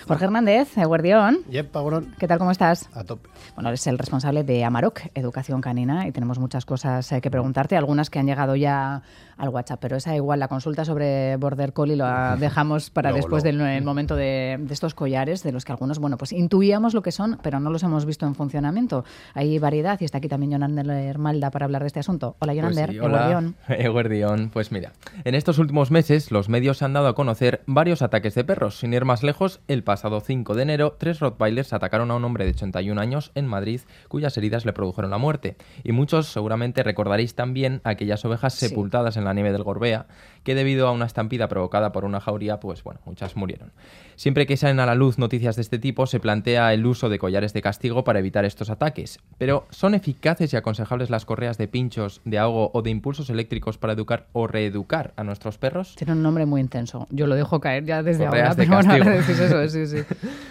Jorge Hernández, Eguerdión. Yepa, Gorón. ¿Qué tal, cómo estás? A tope. Bueno, eres el responsable de Amarok, Educación Canina, y tenemos muchas cosas que preguntarte, algunas que han llegado ya al WhatsApp, pero esa igual, la consulta sobre Border Collie la dejamos para después del momento de estos collares, de los que algunos, bueno, pues intuíamos lo que son, pero no los hemos visto en funcionamiento. Hay variedad y está aquí también Yonander Malda para hablar de este asunto. Hola, Yonander. Pues sí, hola, Eguerdión. Pues mira, en estos últimos meses los medios han dado a conocer varios ataques de perros. Sin ir más lejos, el pasado 5 de enero, 3 rottweilers atacaron a un hombre de 81 años en Madrid, cuyas heridas le produjeron la muerte. Y muchos seguramente recordaréis también aquellas ovejas sepultadas en la nieve del Gorbea, que debido a una estampida provocada por una jauría, pues bueno, muchas murieron. Siempre que salen a la luz noticias de este tipo, se plantea el uso de collares de castigo para evitar estos ataques. Pero, ¿son eficaces y aconsejables las correas de pinchos, de ahogo o de impulsos eléctricos para educar o reeducar a nuestros perros? Tiene un nombre muy intenso. Yo lo dejo caer ya desde correas ahora, de pero bueno, castigo. ahora decís eso, sí.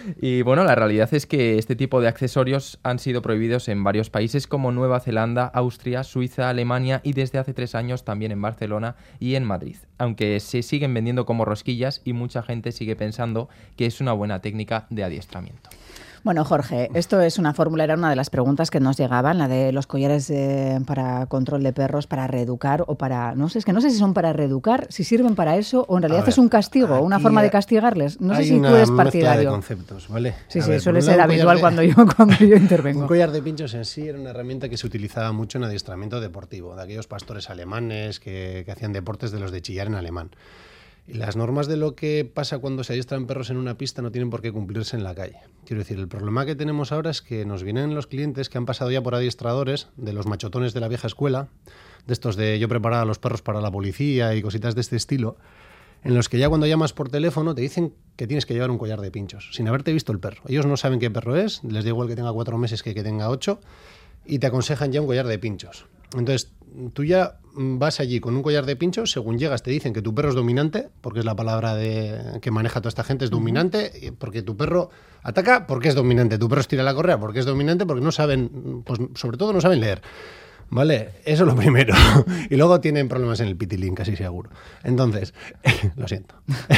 Y bueno, la realidad es que este tipo de accesorios han sido prohibidos en varios países como Nueva Zelanda, Austria, Suiza, Alemania y desde hace 3 años también en Barcelona y en Madrid. Aunque se siguen vendiendo como rosquillas y mucha gente sigue pensando que es una buena técnica de adiestramiento. Bueno, Jorge, esto es una fórmula, era una de las preguntas que nos llegaban, la de los collares para control de perros, para reeducar o para... No sé, es que no sé si son para reeducar, si sirven para eso o en realidad es un castigo, una forma de castigarles. No sé si tú eres partidario. Hay una mezcla de conceptos, ¿vale? Sí, suele ser habitual cuando yo intervengo. Un collar de pinchos en sí era una herramienta que se utilizaba mucho en adiestramiento deportivo, de aquellos pastores alemanes que hacían deportes de los de chillar en alemán. Y las normas de lo que pasa cuando se adiestran perros en una pista no tienen por qué cumplirse en la calle. Quiero decir, el problema que tenemos ahora es que nos vienen los clientes que han pasado ya por adiestradores, de los machotones de la vieja escuela, de estos de yo preparaba a los perros para la policía y cositas de este estilo, en los que ya cuando llamas por teléfono te dicen que tienes que llevar un collar de pinchos, sin haberte visto el perro. Ellos no saben qué perro es, les da igual que tenga 4 meses que tenga 8, y te aconsejan ya un collar de pinchos. Entonces, tú ya vas allí con un collar de pinchos, según llegas te dicen que tu perro es dominante, porque es la palabra que maneja toda esta gente, es dominante, porque tu perro ataca porque es dominante, tu perro estira la correa porque es dominante, porque no saben, pues sobre todo no saben leer. Vale, eso es lo primero. Y luego tienen problemas en el pitilín, casi seguro. Entonces, lo siento.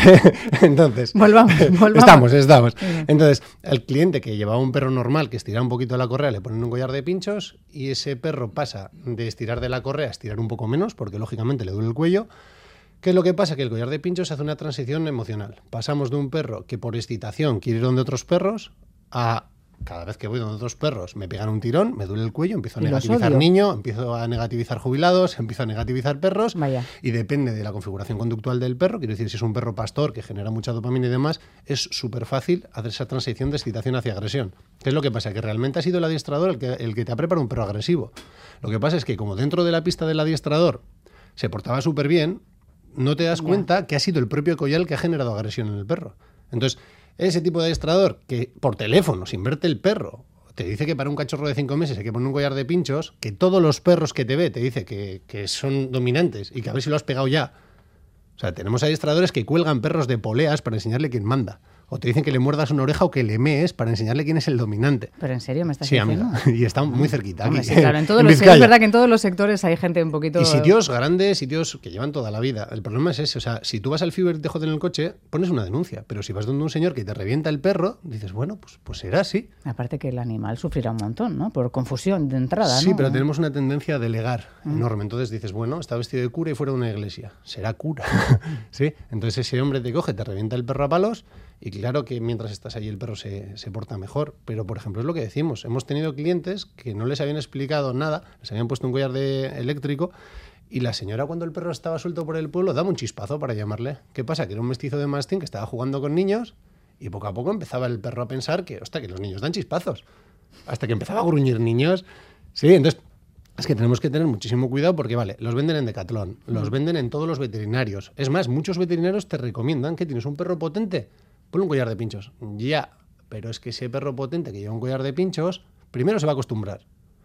Entonces, volvamos. Estamos. Entonces, el cliente que llevaba un perro normal, que estira un poquito la correa, le ponen un collar de pinchos y ese perro pasa de estirar de la correa a estirar un poco menos, porque lógicamente le duele el cuello. ¿Qué es lo que pasa? Que el collar de pinchos hace una transición emocional. Pasamos de un perro que por excitación quiere ir donde otros perros a... Cada vez que voy donde otros perros me pegan un tirón, me duele el cuello, empiezo a negativizar niños, empiezo a negativizar jubilados, empiezo a negativizar perros. Vaya. Y depende de la configuración conductual del perro, quiero decir, si es un perro pastor que genera mucha dopamina y demás, es súper fácil hacer esa transición de excitación hacia agresión. ¿Qué es lo que pasa? Que realmente ha sido el adiestrador el que te ha preparado un perro agresivo. Lo que pasa es que como dentro de la pista del adiestrador se portaba súper bien, no te das cuenta que ha sido el propio collar el que ha generado agresión en el perro. Entonces, ese tipo de adiestrador que por teléfono, sin verte el perro, te dice que para un cachorro de 5 meses hay que poner un collar de pinchos, que todos los perros que te ve te dice que son dominantes y que a ver si lo has pegado ya. O sea, tenemos adiestradores que cuelgan perros de poleas para enseñarle quién manda. O te dicen que le muerdas una oreja o que le mees para enseñarle quién es el dominante. ¿Pero en serio me estás diciendo? Sí, amiga. Y está muy cerquita. Hombre, aquí, sí, claro, es verdad que en todos los sectores hay gente un poquito... Y sitios grandes, sitios que llevan toda la vida. El problema es ese. O sea, si tú vas al Fiber y te joden en el coche, pones una denuncia. Pero si vas donde un señor que te revienta el perro, dices, bueno, pues será así. Aparte que el animal sufrirá un montón, ¿no? Por confusión de entrada, ¿no? Sí, pero tenemos una tendencia a delegar enorme. Entonces dices, bueno, está vestido de cura y fuera de una iglesia. Será cura. ¿Sí? Entonces ese hombre te coge, te revienta el perro a palos. Y claro que mientras estás allí el perro se porta mejor. Pero, por ejemplo, es lo que decimos. Hemos tenido clientes que no les habían explicado nada, les habían puesto un collar eléctrico y la señora, cuando el perro estaba suelto por el pueblo, daba un chispazo para llamarle. ¿Qué pasa? Que era un mestizo de mastín que estaba jugando con niños y poco a poco empezaba el perro a pensar que los niños dan chispazos. Hasta que empezaba a gruñir niños. Sí, entonces... Es que tenemos que tener muchísimo cuidado porque, vale, los venden en Decathlon, los venden en todos los veterinarios. Es más, muchos veterinarios te recomiendan que tienes un perro potente, ponle un collar de pinchos. Ya, pero es que ese perro potente que lleva un collar de pinchos, primero se va a acostumbrar.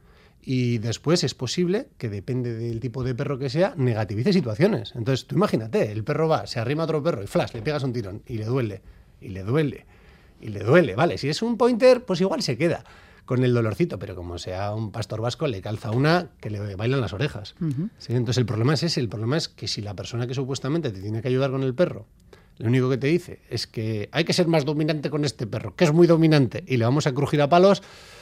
Y después es posible que, depende del tipo de perro que sea, negativice situaciones. Entonces, tú imagínate, el perro va, se arrima a otro perro y flash, le pegas un tirón y le duele, y le duele, y le duele. Vale, si es un pointer, pues igual se queda con el dolorcito, pero como sea un pastor vasco, le calza una que le bailan las orejas. ¿Sí? Entonces el problema es ese, el problema es que si la persona que supuestamente te tiene que ayudar con el perro lo único que te dice es que hay que ser más dominante con este perro, que es muy dominante, y le vamos a crujir a palos.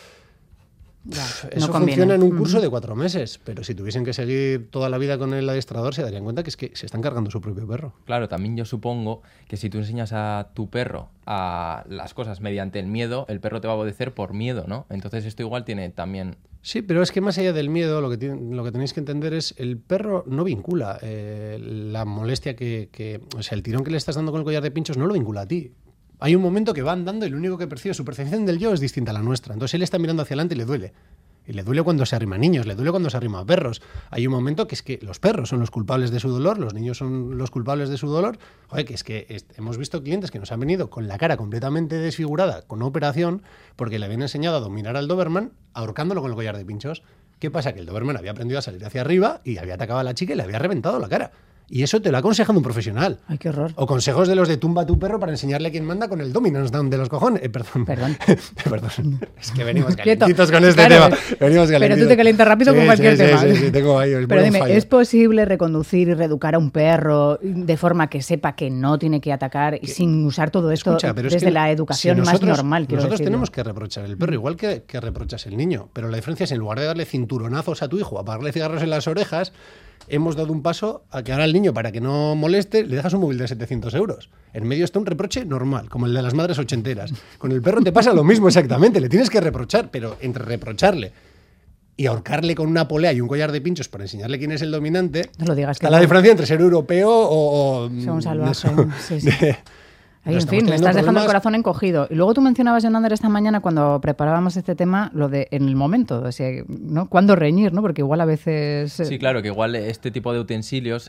Ya, eso no funciona en un curso de 4 meses, pero si tuviesen que seguir toda la vida con el adiestrador se darían cuenta que es que se están cargando su propio perro. Claro, también yo supongo que si tú enseñas a tu perro a las cosas mediante el miedo, el perro te va a obedecer por miedo, ¿no? Entonces esto igual tiene también... Sí, pero es que más allá del miedo, lo que tenéis que entender es el perro no vincula la molestia o sea, el tirón que le estás dando con el collar de pinchos no lo vincula a ti. Hay un momento que va andando y lo único que percibe, su percepción del yo es distinta a la nuestra. Entonces él está mirando hacia adelante y le duele. Y le duele cuando se arrima a niños, le duele cuando se arrima a perros. Hay un momento que es que los perros son los culpables de su dolor, los niños son los culpables de su dolor. Joder, que es que hemos visto clientes que nos han venido con la cara completamente desfigurada, con una operación, porque le habían enseñado a dominar al Doberman ahorcándolo con el collar de pinchos. ¿Qué pasa? Que el Doberman había aprendido a salir hacia arriba y había atacado a la chica y le había reventado la cara. Y eso te lo ha aconsejado un profesional. Ay, qué horror. O consejos de los de tumba a tu perro para enseñarle a quién manda con el dominance down de los cojones. Perdón. Perdón. Es que venimos calentitos con este tema. Venimos calentitos. Pero tú te calientas rápido con cualquier tema. Sí, tengo ahí. Pero dime, ¿es posible reconducir y reeducar a un perro de forma que sepa que no tiene que atacar y sin usar todo esto desde la educación más normal? Nosotros tenemos que reprochar el perro, igual que reprochas el niño. Pero la diferencia es, en lugar de darle cinturonazos a tu hijo, apagarle cigarros en las orejas, hemos dado un paso a que ahora al niño, para que no moleste, le dejas un móvil de 700 euros. En medio está un reproche normal, como el de las madres ochenteras. Con el perro te pasa lo mismo exactamente, le tienes que reprochar, pero entre reprocharle y ahorcarle con una polea y un collar de pinchos para enseñarle quién es el dominante, no lo digas, está la diferencia entre ser europeo o ser un salvaje. Sí. Ahí, en fin, me estás dejando el corazón encogido. Y luego tú mencionabas, Jonander, esta mañana cuando preparábamos este tema, lo de en el momento, o sea, ¿no? ¿Cuándo reñir? ¿No? Porque igual a veces... Sí, claro, que igual este tipo de utensilios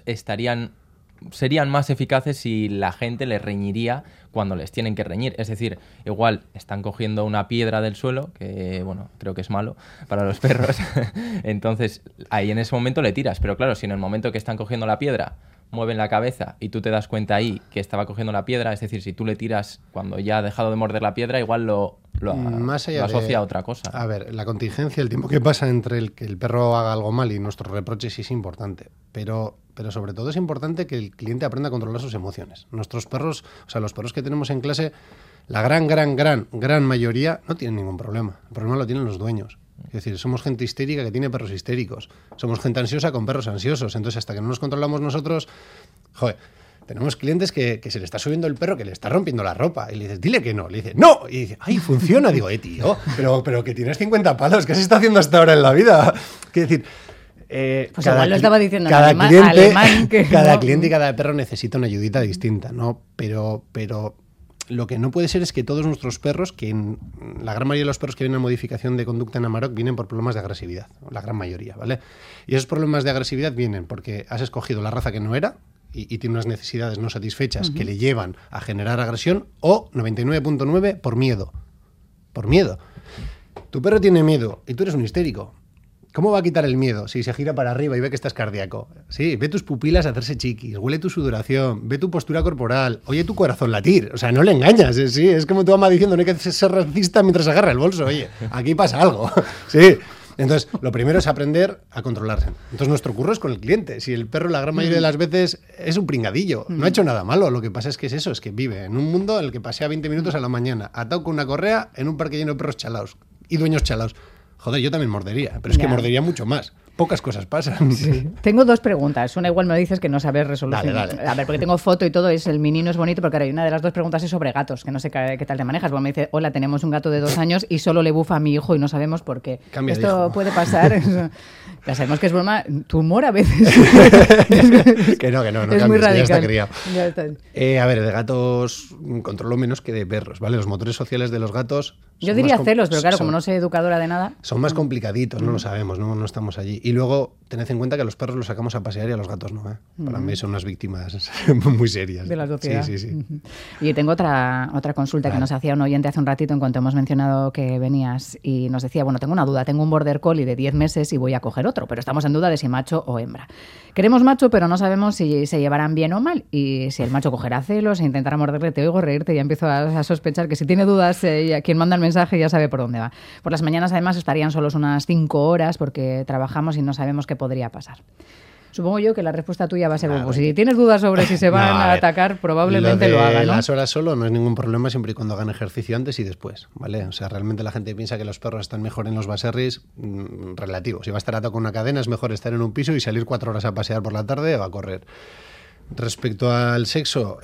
serían más eficaces si la gente les reñiría cuando les tienen que reñir. Es decir, igual están cogiendo una piedra del suelo, que bueno, creo que es malo para los perros, entonces ahí en ese momento le tiras. Pero claro, si en el momento que están cogiendo la piedra mueven la cabeza y tú te das cuenta ahí que estaba cogiendo la piedra, es decir, si tú le tiras cuando ya ha dejado de morder la piedra, igual lo asocia a otra cosa. A ver, la contingencia, el tiempo que pasa entre el que el perro haga algo mal y nuestros reproches sí es importante, pero sobre todo es importante que el cliente aprenda a controlar sus emociones. Nuestros perros, o sea, los perros que tenemos en clase, la gran mayoría no tienen ningún problema. El problema lo tienen los dueños. Es decir, somos gente histérica que tiene perros histéricos. Somos gente ansiosa con perros ansiosos. Entonces, hasta que no nos controlamos nosotros, joder, tenemos clientes que se le está subiendo el perro, que le está rompiendo la ropa. Y le dices, dile que no. Le dice, ¡no! Y dice, ¡ay, funciona! Digo, tío, pero que tienes 50 palos. ¿Qué se está haciendo hasta ahora en la vida? Quiero decir... pues igual lo estaba diciendo cada en cliente, alemán. Que cada no. cliente y cada perro necesita una ayudita distinta, ¿no? Pero lo que no puede ser es que todos nuestros perros, la gran mayoría de los perros que vienen a modificación de conducta en Amarok vienen por problemas de agresividad, la gran mayoría, ¿vale? Y esos problemas de agresividad vienen porque has escogido la raza que no era y tiene unas necesidades no satisfechas que le llevan a generar agresión, o 99.9 por miedo. Por miedo. Tu perro tiene miedo y tú eres un histérico. ¿Cómo va a quitar el miedo si se gira para arriba y ve que estás cardíaco? Sí, ve tus pupilas hacerse chiquis, huele tu sudoración, ve tu postura corporal, oye tu corazón latir. O sea, no le engañas, sí, es como tu mamá diciendo, no hay que ser racista mientras agarra el bolso. Oye, aquí pasa algo. Sí. Entonces, lo primero es aprender a controlarse. Entonces, nuestro curro es con el cliente. Si el perro la gran mayoría de las veces es un pringadillo, no ha hecho nada malo, lo que pasa es que es eso, es que vive en un mundo en el que pasea 20 minutos a la mañana, atado con una correa en un parque lleno de perros chalaos y dueños chalaos. Joder, yo también mordería, pero es que mordería mucho más. Pocas cosas pasan. Sí. Tengo dos preguntas. Una igual me dices que no sabes resolver. Dale. A ver, porque tengo foto y todo, el menino es bonito, porque ahora hay una de las dos preguntas es sobre gatos, que no sé qué tal te manejas. Bueno, me dice, hola, tenemos un gato de 2 años y solo le bufa a mi hijo y no sabemos por qué. Cambia Esto de hijo. puede pasar. Ya sabemos que es broma. Tu humor a veces. que no es cambies, muy que ya radical. está criado. Ya está. A ver, de gatos controlo menos que de perros, ¿vale? Los motores sociales de los gatos... Yo diría celos, pero claro, como no soy educadora de nada... Son más complicaditos, no lo sabemos, no estamos allí. Y luego, tened en cuenta que a los perros los sacamos a pasear y a los gatos no, ¿eh? Para mí son unas víctimas muy serias. De la sociedad. Sí. Y tengo otra consulta que nos hacía un oyente hace un ratito en cuanto hemos mencionado que venías y nos decía, bueno, tengo una duda, tengo un Border Collie de 10 meses y voy a coger otro, pero estamos en duda de si macho o hembra. Queremos macho, pero no sabemos si se llevarán bien o mal y si el macho cogerá celos e intentará morderle. Te oigo reírte y ya empiezo a sospechar que si tiene dudas, quien manda el mensaje ya sabe por dónde va. Por las mañanas además estarían solos unas 5 horas porque trabajamos y no sabemos qué podría pasar. Supongo yo que la respuesta tuya va a ser, pues si tienes dudas sobre si se van a atacar, probablemente lo hagan, ¿no? Las horas solo no es ningún problema siempre y cuando hagan ejercicio antes y después, ¿vale? O sea, realmente la gente piensa que los perros están mejor en los baserris, relativo. Si va a estar atado con una cadena es mejor estar en un piso y salir 4 horas a pasear por la tarde o a correr. Respecto al sexo,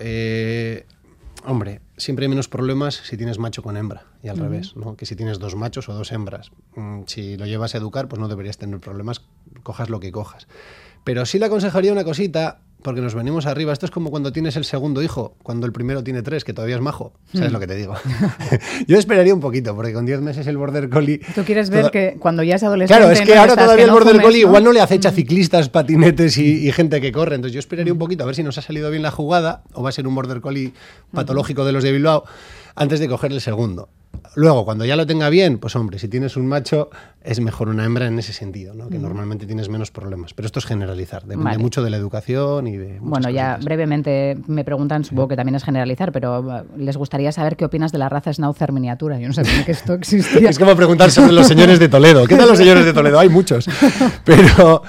hombre, siempre hay menos problemas si tienes macho con hembra y al revés, ¿no? Que si tienes 2 machos o 2 hembras. Si lo llevas a educar, pues no deberías tener problemas, cojas lo que cojas. Pero sí le aconsejaría una cosita, porque nos venimos arriba. Esto es como cuando tienes el segundo hijo, cuando el primero tiene 3, que todavía es majo. ¿Sabes lo que te digo? Yo esperaría un poquito, porque con 10 meses el Border Collie... ¿Tú quieres ver que cuando ya es adolescente... Claro, es que ahora todavía el Border Collie igual no le acecha a ciclistas, patinetes y gente que corre. Entonces yo esperaría un poquito a ver si nos ha salido bien la jugada, o va a ser un Border Collie patológico de los de Bilbao, antes de coger el segundo. Luego, cuando ya lo tenga bien, pues hombre, si tienes un macho, es mejor una hembra en ese sentido, ¿no? Que normalmente tienes menos problemas. Pero esto es generalizar, depende mucho de la educación y de muchas cositas. Ya brevemente me preguntan, supongo que también es generalizar, pero les gustaría saber qué opinas de la raza Schnauzer miniatura. Yo no sabía que esto existía. Es como preguntar sobre los señores de Toledo. ¿Qué tal los señores de Toledo? Hay muchos. Pero...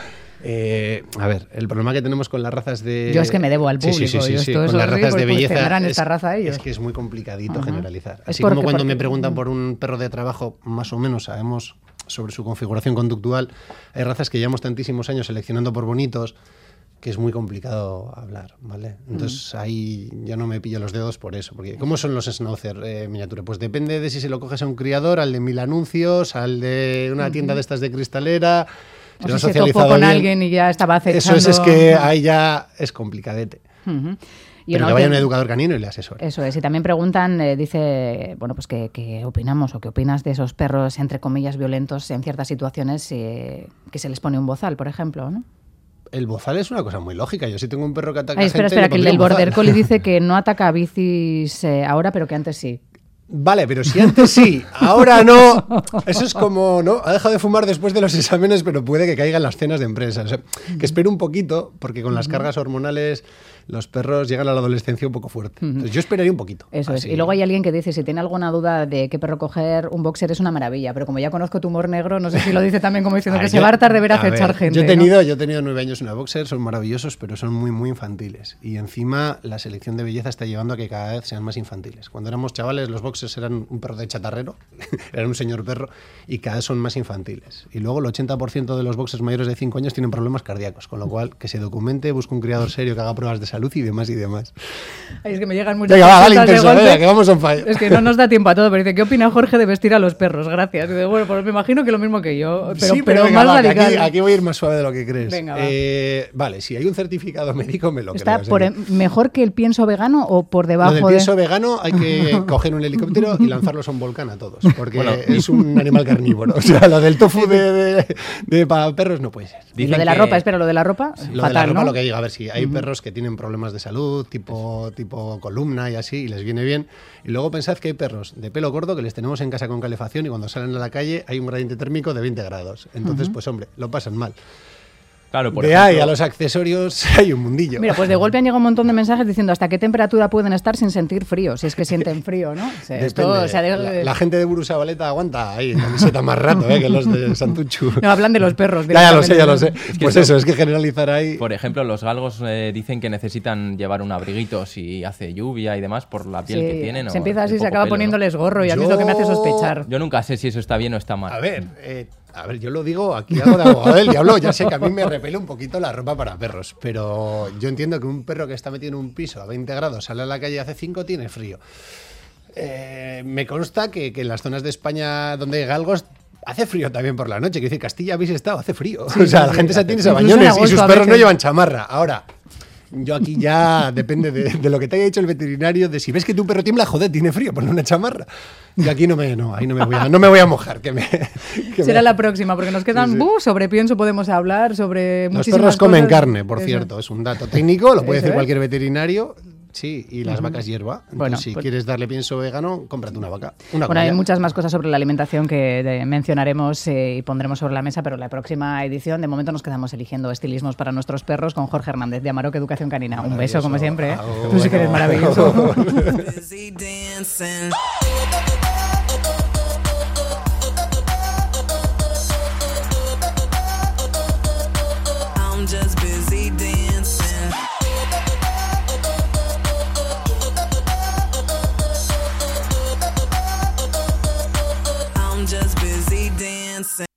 a ver, el problema que tenemos con las razas de... Yo es que me debo al público. Sí. Con las razas de belleza esta raza ellos. Es que es muy complicadito generalizar. Así como cuando me preguntan por un perro de trabajo, más o menos sabemos sobre su configuración conductual, hay razas que llevamos tantísimos años seleccionando por bonitos que es muy complicado hablar, ¿vale? Entonces ahí yo no me pillo los dedos por eso. Porque ¿cómo son los Schnauzer miniatura? Pues depende de si se lo coges a un criador, al de 1000 anuncios, al de una tienda de estas de cristalera... O si se topó con alguien y ya estaba acechando... Eso es que ahí ya es complicadete. Pero que vaya un educador canino y le asesore. Eso es. Y también preguntan, dice, bueno, pues qué opinamos o qué opinas de esos perros, entre comillas, violentos en ciertas situaciones que se les pone un bozal, por ejemplo, ¿no? El bozal es una cosa muy lógica. Yo sí tengo un perro que ataca espera, que el del Border Collie dice que no ataca a bicis ahora, pero que antes sí. Vale, pero si antes sí, ahora no. Eso es como, ¿no? Ha dejado de fumar después de los exámenes, pero puede que caigan las cenas de empresa. O sea, que espere un poquito, porque con las cargas hormonales los perros llegan a la adolescencia un poco fuerte. Entonces yo esperaría un poquito. Eso es. Y luego hay alguien que dice, si tiene alguna duda de qué perro coger, un boxer es una maravilla. Pero como ya conozco tu humor negro, no sé si lo dice también como diciendo que se va a hartar de ver acechar gente. Yo he tenido 9 años una boxer, son maravillosos, pero son muy, muy infantiles. Y encima la selección de belleza está llevando a que cada vez sean más infantiles. Cuando éramos chavales, los boxers eran un perro de chatarrero, eran un señor perro, y cada vez son más infantiles. Y luego el 80% de los boxers mayores de 5 años tienen problemas cardíacos, con lo cual que se documente, busque un criador serio que haga pruebas de salud y demás y demás. Ay, es que me llegan muchas cosas de golpe. Venga, que vamos on fire. Es que no nos da tiempo a todo, pero dice, ¿qué opina Jorge de vestir a los perros? Gracias. Y dice, bueno, pues me imagino que lo mismo que yo, pero venga, más radical. Aquí voy a ir más suave de lo que crees. Venga, vale, si hay un certificado médico me lo ¿Está creo. mejor que el pienso vegano o por debajo del pienso vegano hay que coger un helicóptero y lanzarlos a un volcán a todos, porque es un animal carnívoro. O sea, lo del tofu para perros no puede ser. ¿Y lo de la ropa? Espera, lo de la ropa, lo fatal, de la ropa, ¿no? lo que digo, a ver si hay perros que tienen problemas de salud, tipo columna y así, y les viene bien. Y luego pensad que hay perros de pelo corto que les tenemos en casa con calefacción y cuando salen a la calle hay un gradiente térmico de 20 grados. Entonces, pues hombre, lo pasan mal. Claro, por de ahí a los accesorios hay un mundillo. Mira, pues de golpe han llegado un montón de mensajes diciendo hasta qué temperatura pueden estar sin sentir frío, si es que sienten frío, ¿no? O sea, la gente de Burusabaleta aguanta ahí camiseta más rato que los de Santuchu. No, hablan de los perros. Ya lo sé. Pues eso, es que generalizar ahí... Por ejemplo, los galgos dicen que necesitan llevar un abriguito si hace lluvia y demás por la piel que tienen. Se empieza así, se acaba poniéndoles gorro y a mí es lo que me hace sospechar. Yo nunca sé si eso está bien o está mal. A ver, yo lo digo, aquí hago de abogado del diablo, ya sé que a mí me repele un poquito la ropa para perros, pero yo entiendo que un perro que está metido en un piso a 20 grados, sale a la calle y hace 5, tiene frío. Me consta que en las zonas de España donde hay galgos hace frío también por la noche, que dice Castilla habéis estado, hace frío. Sí, o sea, la gente se atiene a bañones y sus perros no llevan chamarra. Ahora... Yo aquí ya depende de lo que te haya dicho el veterinario, de si ves que tu perro tiembla, joder, tiene frío, ponle una chamarra. Y aquí no me voy a mojar. Será la próxima, porque nos quedan sobre pienso podemos hablar, sobre muchísimas cosas. Los perros comen carne, por cierto, es un dato técnico, lo puede decir cualquier veterinario. Sí, y las vacas hierba. Entonces, bueno, si quieres darle pienso vegano, cómprate una vaca. Hay muchas más cosas sobre la alimentación que mencionaremos y pondremos sobre la mesa, pero en la próxima edición, de momento, nos quedamos eligiendo estilismos para nuestros perros con Jorge Hernández de Amarok Educación Canina. Un beso, como siempre. Tú sí que eres maravilloso. I'm just busy I'm just busy dancing.